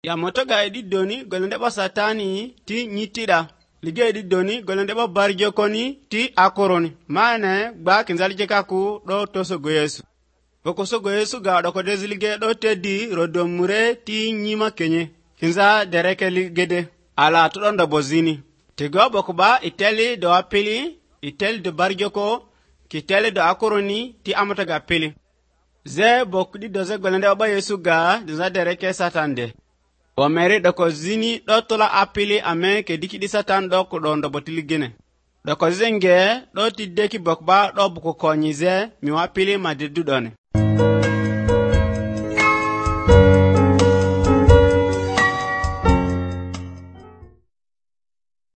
ya motoga ediddoni golonde ba satani ti nyitida lige ediddoni golonde ba barjokoni ti akoroni mane gba kinzalije kaku do tosogo Yesu boko sogo Yesu ga do ko deslige do teddi rodomure ti nyima kenye kinza dereke ligede ala to do bozini tego boko ba iteli do apili iteli do barjoko kiteli do akoroni ti amotoga pili ze bokdi doze golonde ba Yesu ga dinza dereke satande o meri do ko zini do tola apili ame ke dikidi satan do ko do botiligene do ko zenge do tiddeki bokba do buko konyize mi wapili madidudone